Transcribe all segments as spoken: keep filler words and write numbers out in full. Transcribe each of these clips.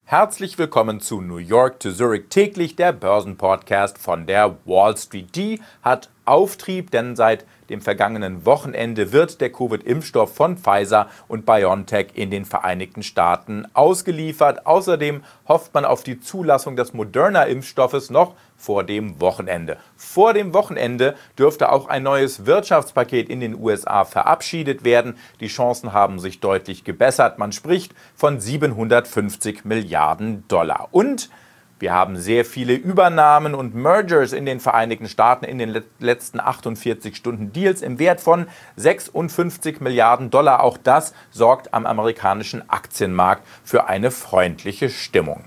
Herzlich willkommen zu New York to Zurich täglich, der Börsenpodcast von der Wall Street. Die hat Auftrieb, denn seit dem vergangenen Wochenende wird der Covid-Impfstoff von Pfizer und BioNTech in den Vereinigten Staaten ausgeliefert. Außerdem hofft man auf die Zulassung des Moderna-Impfstoffes noch vor dem Wochenende. Vor dem Wochenende dürfte auch ein neues Wirtschaftspaket in den U S A verabschiedet werden. Die Chancen haben sich deutlich gebessert. Man spricht von siebenhundertfünfzig Milliarden Dollar. Und wir haben sehr viele Übernahmen und Mergers in den Vereinigten Staaten in den letzten achtundvierzig Stunden. Deals im Wert von sechsundfünfzig Milliarden Dollar. Auch das sorgt am amerikanischen Aktienmarkt für eine freundliche Stimmung.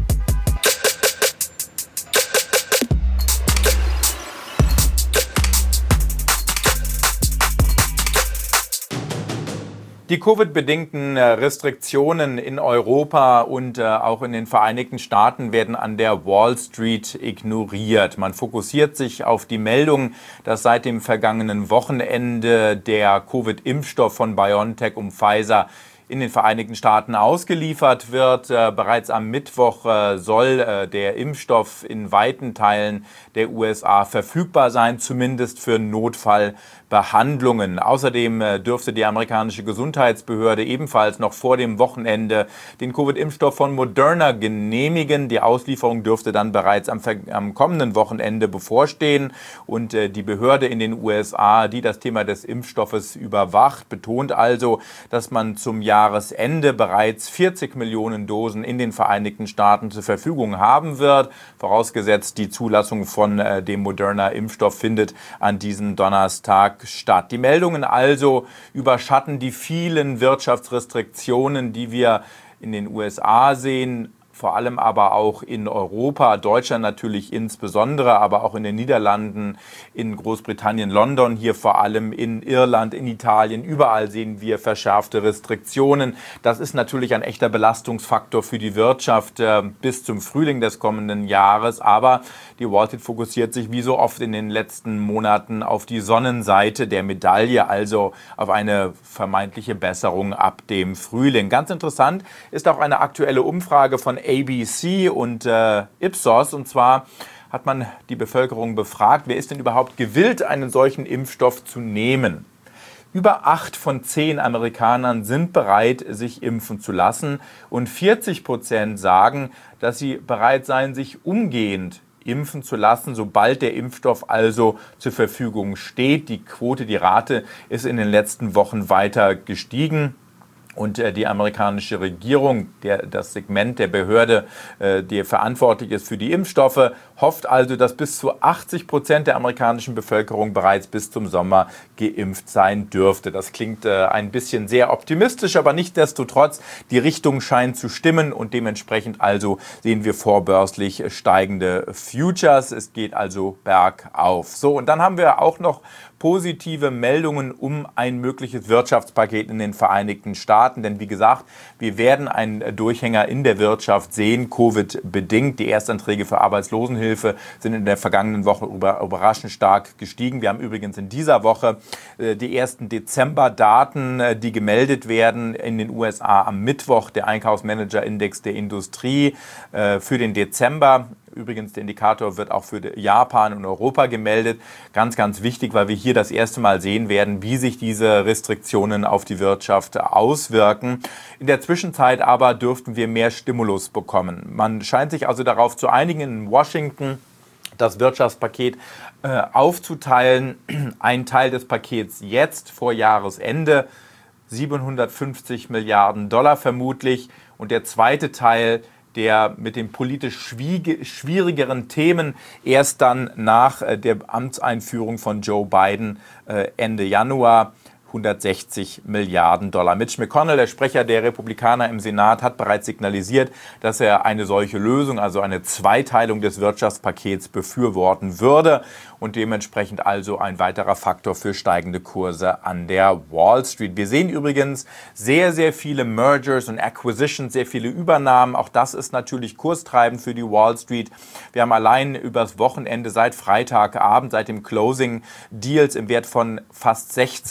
Die Covid-bedingten Restriktionen in Europa und auch in den Vereinigten Staaten werden an der Wall Street ignoriert. Man fokussiert sich auf die Meldung, dass seit dem vergangenen Wochenende der Covid-Impfstoff von BioNTech und Pfizer in den Vereinigten Staaten ausgeliefert wird. Äh, bereits am Mittwoch äh, soll äh, der Impfstoff in weiten Teilen der U S A verfügbar sein, zumindest für Notfallbehandlungen. Außerdem äh, dürfte die amerikanische Gesundheitsbehörde ebenfalls noch vor dem Wochenende den Covid-Impfstoff von Moderna genehmigen. Die Auslieferung dürfte dann bereits am, am kommenden Wochenende bevorstehen. Und äh, die Behörde in den U S A, die das Thema des Impfstoffes überwacht, betont also, dass man zum Jahresende bereits vierzig Millionen Dosen in den Vereinigten Staaten zur Verfügung haben wird. Vorausgesetzt, die Zulassung von äh, dem Moderna-Impfstoff findet an diesem Donnerstag statt. Die Meldungen also überschatten die vielen Wirtschaftsrestriktionen, die wir in den U S A sehen, vor allem aber auch in Europa, Deutschland natürlich insbesondere, aber auch in den Niederlanden, in Großbritannien, London, hier vor allem in Irland, in Italien. Überall sehen wir verschärfte Restriktionen. Das ist natürlich ein echter Belastungsfaktor für die Wirtschaft äh, bis zum Frühling des kommenden Jahres. Aber die Wall Street fokussiert sich wie so oft in den letzten Monaten auf die Sonnenseite der Medaille, also auf eine vermeintliche Besserung ab dem Frühling. Ganz interessant ist auch eine aktuelle Umfrage von A B C und äh, Ipsos, und zwar hat man die Bevölkerung befragt, wer ist denn überhaupt gewillt, einen solchen Impfstoff zu nehmen. Über acht von zehn Amerikanern sind bereit, sich impfen zu lassen, und vierzig Prozent sagen, dass sie bereit seien, sich umgehend impfen zu lassen, sobald der Impfstoff also zur Verfügung steht. Die Quote, die Rate ist in den letzten Wochen weiter gestiegen. Und äh, die amerikanische Regierung, der, das Segment der Behörde, äh, die verantwortlich ist für die Impfstoffe, hofft also, dass bis zu achtzig Prozent der amerikanischen Bevölkerung bereits bis zum Sommer geimpft sein dürfte. Das klingt äh, ein bisschen sehr optimistisch, aber nichtsdestotrotz, die Richtung scheint zu stimmen, und dementsprechend also sehen wir vorbörslich steigende Futures. Es geht also bergauf. So, und dann haben wir auch noch positive Meldungen um ein mögliches Wirtschaftspaket in den Vereinigten Staaten. Denn wie gesagt, wir werden einen Durchhänger in der Wirtschaft sehen, Covid-bedingt. Die Erstanträge für Arbeitslosenhilfe sind in der vergangenen Woche überraschend stark gestiegen. Wir haben übrigens in dieser Woche die ersten Dezember-Daten, die gemeldet werden in den U S A am Mittwoch. Der Einkaufsmanager-Index der Industrie für den Dezember. Übrigens, der Indikator wird auch für Japan und Europa gemeldet. Ganz, ganz wichtig, weil wir hier das erste Mal sehen werden, wie sich diese Restriktionen auf die Wirtschaft auswirken. In der Zwischenzeit aber dürften wir mehr Stimulus bekommen. Man scheint sich also darauf zu einigen, in Washington das Wirtschaftspaket äh, aufzuteilen. Ein Teil des Pakets jetzt vor Jahresende, siebenhundertfünfzig Milliarden Dollar vermutlich. Und der zweite Teil, der mit den politisch schwierigeren Themen erst dann nach der Amtseinführung von Joe Biden Ende Januar, hundertsechzig Milliarden Dollar. Mitch McConnell, der Sprecher der Republikaner im Senat, hat bereits signalisiert, dass er eine solche Lösung, also eine Zweiteilung des Wirtschaftspakets, befürworten würde und dementsprechend also ein weiterer Faktor für steigende Kurse an der Wall Street. Wir sehen übrigens sehr, sehr viele Mergers und Acquisitions, sehr viele Übernahmen. Auch das ist natürlich kurstreibend für die Wall Street. Wir haben allein übers Wochenende seit Freitagabend, seit dem Closing, Deals im Wert von fast sechzig Milliarden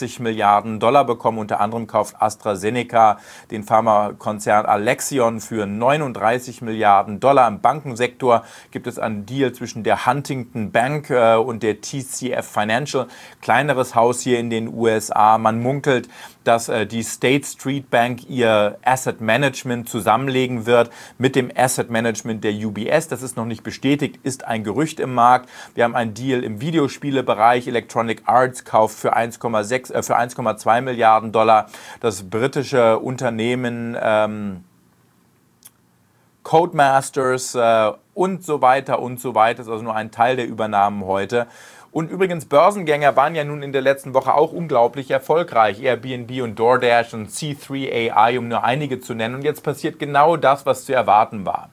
Milliarden Dollar bekommen. Unter anderem kauft AstraZeneca den Pharmakonzern Alexion für neununddreißig Milliarden Dollar. Im Bankensektor gibt es einen Deal zwischen der Huntington Bank äh, und der T C F Financial, kleineres Haus hier in den U S A. Man munkelt, dass äh, die State Street Bank ihr Asset Management zusammenlegen wird mit dem Asset Management der U B S. Das ist noch nicht bestätigt, ist ein Gerücht im Markt. Wir haben einen Deal im Videospielebereich. Electronic Arts kauft für eins Komma sechs, äh, für eins Komma zwei Milliarden Dollar das britische Unternehmen ähm, Codemasters äh, und so weiter und so weiter. Das ist also nur ein Teil der Übernahmen heute. Und übrigens, Börsengänger waren ja nun in der letzten Woche auch unglaublich erfolgreich. Airbnb und DoorDash und C drei A I, um nur einige zu nennen. Und jetzt passiert genau das, was zu erwarten war.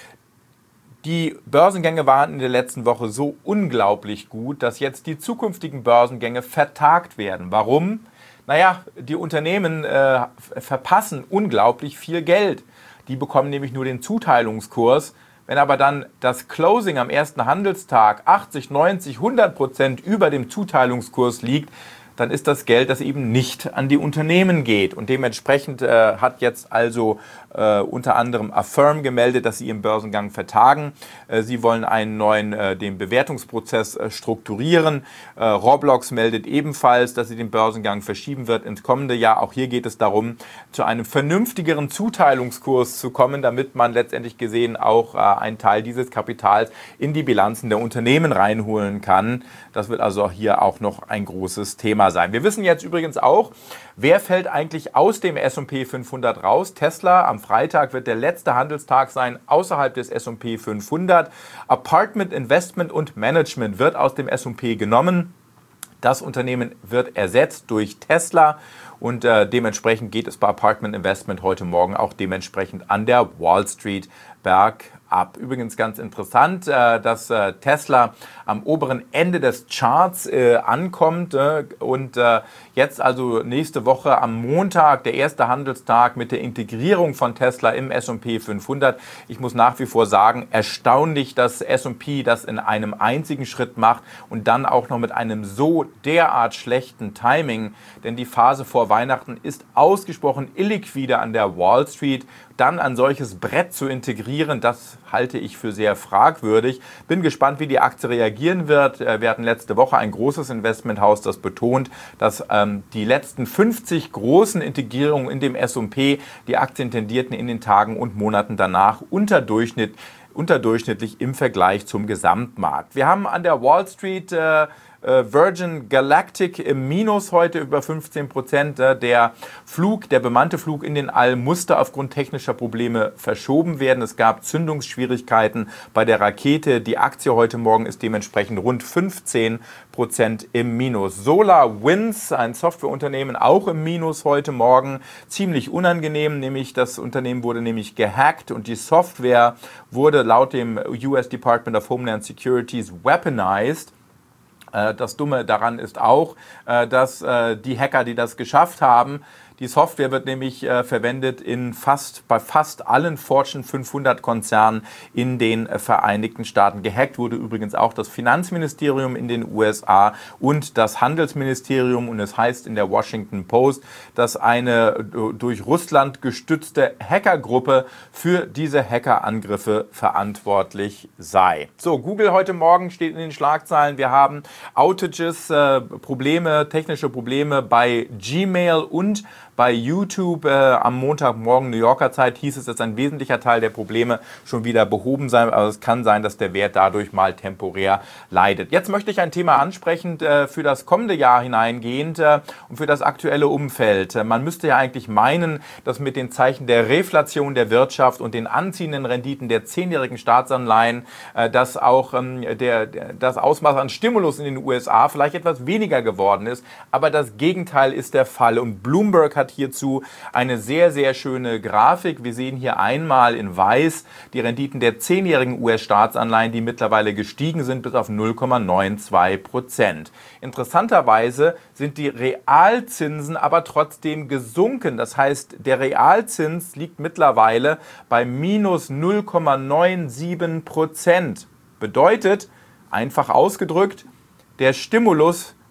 Die Börsengänge waren in der letzten Woche so unglaublich gut, dass jetzt die zukünftigen Börsengänge vertagt werden. Warum? Naja, die Unternehmen äh, verpassen unglaublich viel Geld. Die bekommen nämlich nur den Zuteilungskurs. Wenn aber dann das Closing am ersten Handelstag achtzig, neunzig, hundert Prozent über dem Zuteilungskurs liegt, dann ist das Geld, das eben nicht an die Unternehmen geht. Und dementsprechend äh, hat jetzt also äh, unter anderem Affirm gemeldet, dass sie ihren Börsengang vertagen. Äh, sie wollen einen neuen, äh, den Bewertungsprozess äh, strukturieren. Äh, Roblox meldet ebenfalls, dass sie den Börsengang verschieben wird ins kommende Jahr. Auch hier geht es darum, zu einem vernünftigeren Zuteilungskurs zu kommen, damit man letztendlich gesehen auch äh, einen Teil dieses Kapitals in die Bilanzen der Unternehmen reinholen kann. Das wird also hier auch noch ein großes Thema sein. Wir wissen jetzt übrigens auch, wer fällt eigentlich aus dem S und P fünfhundert raus. Tesla, am Freitag wird der letzte Handelstag sein außerhalb des S und P fünfhundert. Apartment Investment und Management wird aus dem S und P genommen. Das Unternehmen wird ersetzt durch Tesla und äh, dementsprechend geht es bei Apartment Investment heute Morgen auch dementsprechend an der Wall Street bergab. Übrigens ganz interessant, äh, dass äh, Tesla am oberen Ende des Charts äh, ankommt äh, und äh, jetzt also nächste Woche am Montag der erste Handelstag mit der Integrierung von Tesla im S und P fünfhundert. Ich muss nach wie vor sagen, erstaunlich, dass S und P das in einem einzigen Schritt macht und dann auch noch mit einem so derart schlechten Timing, denn die Phase vor Weihnachten ist ausgesprochen illiquide an der Wall Street. Dann ein solches Brett zu integrieren, das halte ich für sehr fragwürdig. Bin gespannt, wie die Aktie reagieren wird. Wir hatten letzte Woche ein großes Investmenthaus, das betont, dass ähm, die letzten fünfzig großen Integrierungen in dem S und P die Aktien tendierten in den Tagen und Monaten danach unterdurchschnitt, unterdurchschnittlich im Vergleich zum Gesamtmarkt. Wir haben an der Wall Street äh, Virgin Galactic im Minus heute über fünfzehn Prozent. Der Flug, der bemannte Flug in den All musste aufgrund technischer Probleme verschoben werden. Es gab Zündungsschwierigkeiten bei der Rakete. Die Aktie heute Morgen ist dementsprechend rund fünfzehn Prozent im Minus. SolarWinds, ein Softwareunternehmen, auch im Minus heute Morgen. Ziemlich unangenehm, nämlich das Unternehmen wurde nämlich gehackt und die Software wurde laut dem U S Department of Homeland Security's weaponized. Das Dumme daran ist auch, dass die Hacker, die das geschafft haben, die Software wird nämlich äh, verwendet in fast, bei fast allen Fortune fünfhundert Konzernen in den äh, Vereinigten Staaten. Gehackt wurde übrigens auch das Finanzministerium in den U S A und das Handelsministerium. Und es heißt in der Washington Post, dass eine äh, durch Russland gestützte Hackergruppe für diese Hackerangriffe verantwortlich sei. So, Google heute Morgen steht in den Schlagzeilen. Wir haben Outages, äh, Probleme, technische Probleme bei Gmail und bei YouTube äh, am Montagmorgen New Yorker Zeit hieß es, dass ein wesentlicher Teil der Probleme schon wieder behoben sein. Aber es kann sein, dass der Wert dadurch mal temporär leidet. Jetzt möchte ich ein Thema ansprechen äh, für das kommende Jahr hineingehend äh, und für das aktuelle Umfeld. Äh, man müsste ja eigentlich meinen, dass mit den Zeichen der Reflation der Wirtschaft und den anziehenden Renditen der zehnjährigen Staatsanleihen, äh, dass auch ähm, der, der, das Ausmaß an Stimulus in den U S A vielleicht etwas weniger geworden ist. Aber das Gegenteil ist der Fall. Und Bloomberg hat hierzu eine sehr, sehr schöne Grafik. Wir sehen hier einmal in weiß die Renditen der zehnjährigen U S-Staatsanleihen, die mittlerweile gestiegen sind bis auf null Komma zweiundneunzig Prozent. Interessanterweise sind die Realzinsen aber trotzdem gesunken. Das heißt, der Realzins liegt mittlerweile bei minus null Komma siebenundneunzig Prozent. Bedeutet, einfach ausgedrückt, der Stimulus,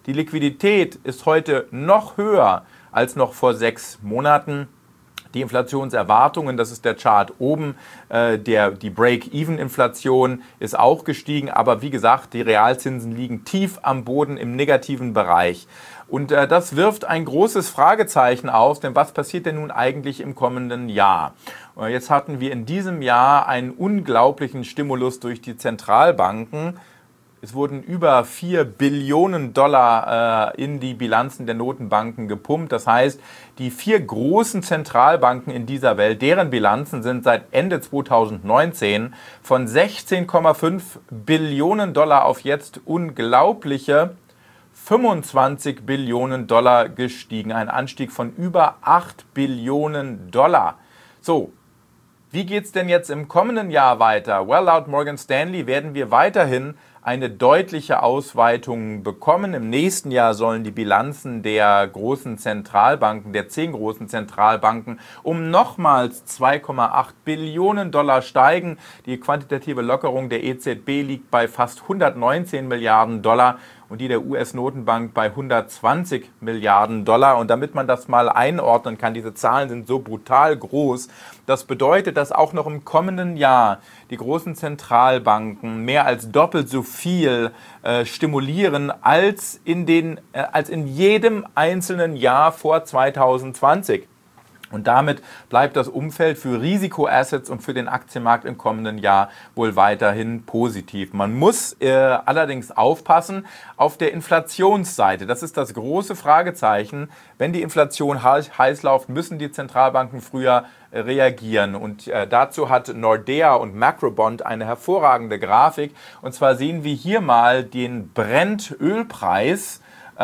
Die Liquidität ist heute noch höher als noch vor sechs Monaten. Die Inflationserwartungen, das ist der Chart oben, äh, der, die Break-Even-Inflation ist auch gestiegen, aber wie gesagt, die Realzinsen liegen tief am Boden im negativen Bereich. Und äh, das wirft ein großes Fragezeichen auf, denn was passiert denn nun eigentlich im kommenden Jahr? Und jetzt hatten wir in diesem Jahr einen unglaublichen Stimulus durch die Zentralbanken. Es wurden über vier Billionen Dollar äh, in die Bilanzen der Notenbanken gepumpt. Das heißt, die vier großen Zentralbanken in dieser Welt, deren Bilanzen sind seit Ende zweitausendneunzehn von sechzehn Komma fünf Billionen Dollar auf jetzt unglaubliche fünfundzwanzig Billionen Dollar gestiegen. Ein Anstieg von über acht Billionen Dollar. So, wie geht es denn jetzt im kommenden Jahr weiter? Well, laut Morgan Stanley werden wir weiterhin eine deutliche Ausweitung bekommen. Im nächsten Jahr sollen die Bilanzen der großen Zentralbanken, der zehn großen Zentralbanken, um nochmals zwei Komma acht Billionen Dollar steigen. Die quantitative Lockerung der E Z B liegt bei fast hundertneunzehn Milliarden Dollar und die der U S-Notenbank bei hundertzwanzig Milliarden Dollar. Und damit man das mal einordnen kann, diese Zahlen sind so brutal groß, das bedeutet, dass auch noch im kommenden Jahr die großen Zentralbanken mehr als doppelt so viel äh, stimulieren als in, den, äh, als in jedem einzelnen Jahr vor zweitausendzwanzig. Und damit bleibt das Umfeld für Risikoassets und für den Aktienmarkt im kommenden Jahr wohl weiterhin positiv. Man muss äh, allerdings aufpassen auf der Inflationsseite. Das ist das große Fragezeichen. Wenn die Inflation heiß läuft, müssen die Zentralbanken früher äh, reagieren. Und äh, dazu hat Nordea und Macrobond eine hervorragende Grafik. Und zwar sehen wir hier mal den Brent-Ölpreis.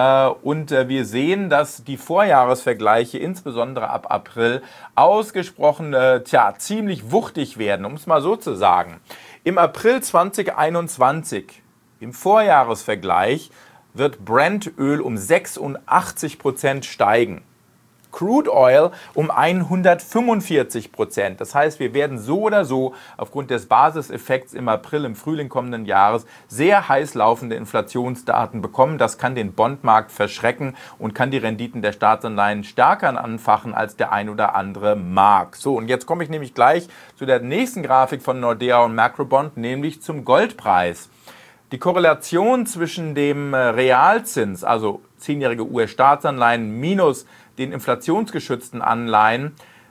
Und wir sehen, dass die Vorjahresvergleiche, insbesondere ab April, ausgesprochen tja, ziemlich wuchtig werden, um es mal so zu sagen. Im April zweitausendeinundzwanzig, im Vorjahresvergleich, wird Brent-Öl um sechsundachtzig Prozent steigen. Crude Oil um hundertfünfundvierzig Prozent. Das heißt, wir werden so oder so aufgrund des Basiseffekts im April, im Frühling kommenden Jahres sehr heiß laufende Inflationsdaten bekommen. Das kann den Bondmarkt verschrecken und kann die Renditen der Staatsanleihen stärker anfachen, als der ein oder andere mag. So, und jetzt komme ich nämlich gleich zu der nächsten Grafik von Nordea und Macrobond, nämlich zum Goldpreis. Die Korrelation zwischen dem Realzins, also zehnjährige U S-Staatsanleihen minus den inflationsgeschützten Anleihen,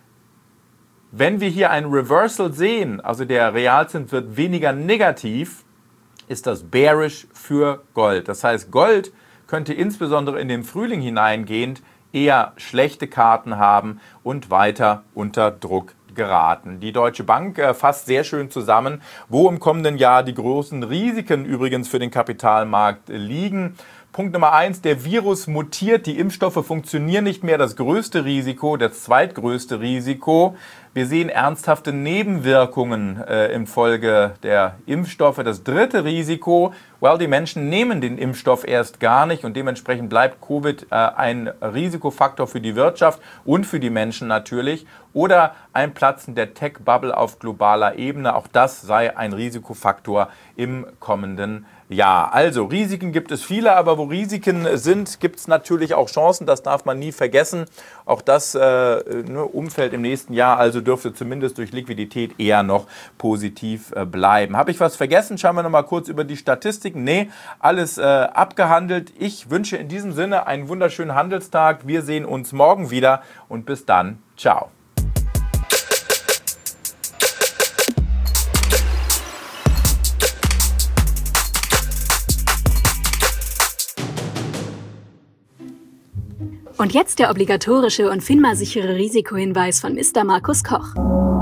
wenn wir hier ein Reversal sehen, also der Realzins wird weniger negativ, ist das bearish für Gold. Das heißt, Gold könnte insbesondere in den Frühling hineingehend eher schlechte Karten haben und weiter unter Druck geraten. Die Deutsche Bank äh, fasst sehr schön zusammen, wo im kommenden Jahr die großen Risiken übrigens für den Kapitalmarkt äh, liegen. Punkt Nummer eins, der Virus mutiert, die Impfstoffe funktionieren nicht mehr, das größte Risiko, das zweitgrößte Risiko. Wir sehen ernsthafte Nebenwirkungen äh, infolge der Impfstoffe. Das dritte Risiko, well, die Menschen nehmen den Impfstoff erst gar nicht und dementsprechend bleibt Covid äh, ein Risikofaktor für die Wirtschaft und für die Menschen natürlich. Oder ein Platzen der Tech-Bubble auf globaler Ebene, auch das sei ein Risikofaktor im kommenden Jahr. Also Risiken gibt es viele, aber wo Risiken sind, gibt es natürlich auch Chancen, das darf man nie vergessen. Auch das äh, Umfeld im nächsten Jahr also dürfte zumindest durch Liquidität eher noch positiv äh, bleiben. Habe ich was vergessen? Schauen wir noch mal kurz über die Statistiken. Nee, alles äh, abgehandelt. Ich wünsche in diesem Sinne einen wunderschönen Handelstag. Wir sehen uns morgen wieder und bis dann. Ciao. Und jetzt der obligatorische und FINMA-sichere Risikohinweis von Mister Markus Koch.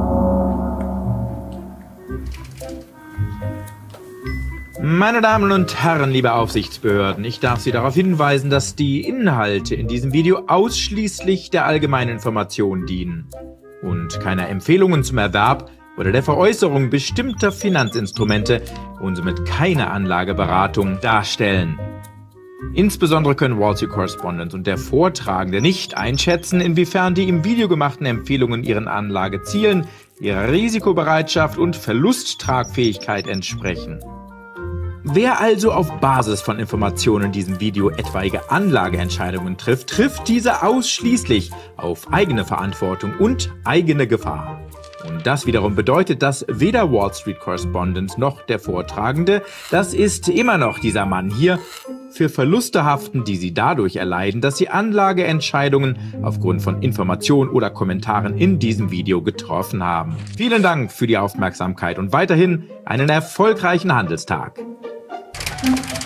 Meine Damen und Herren, liebe Aufsichtsbehörden, ich darf Sie darauf hinweisen, dass die Inhalte in diesem Video ausschließlich der allgemeinen Information dienen und keine Empfehlungen zum Erwerb oder der Veräußerung bestimmter Finanzinstrumente und somit keine Anlageberatung darstellen. Insbesondere können Wall Street Correspondent und der Vortragende nicht einschätzen, inwiefern die im Video gemachten Empfehlungen ihren Anlagezielen, ihrer Risikobereitschaft und Verlusttragfähigkeit entsprechen. Wer also auf Basis von Informationen in diesem Video etwaige Anlageentscheidungen trifft, trifft diese ausschließlich auf eigene Verantwortung und eigene Gefahr. Und das wiederum bedeutet, dass weder Wall Street Correspondent noch der Vortragende, das ist immer noch dieser Mann hier, für Verluste haften, die sie dadurch erleiden, dass sie Anlageentscheidungen aufgrund von Informationen oder Kommentaren in diesem Video getroffen haben. Vielen Dank für die Aufmerksamkeit und weiterhin einen erfolgreichen Handelstag.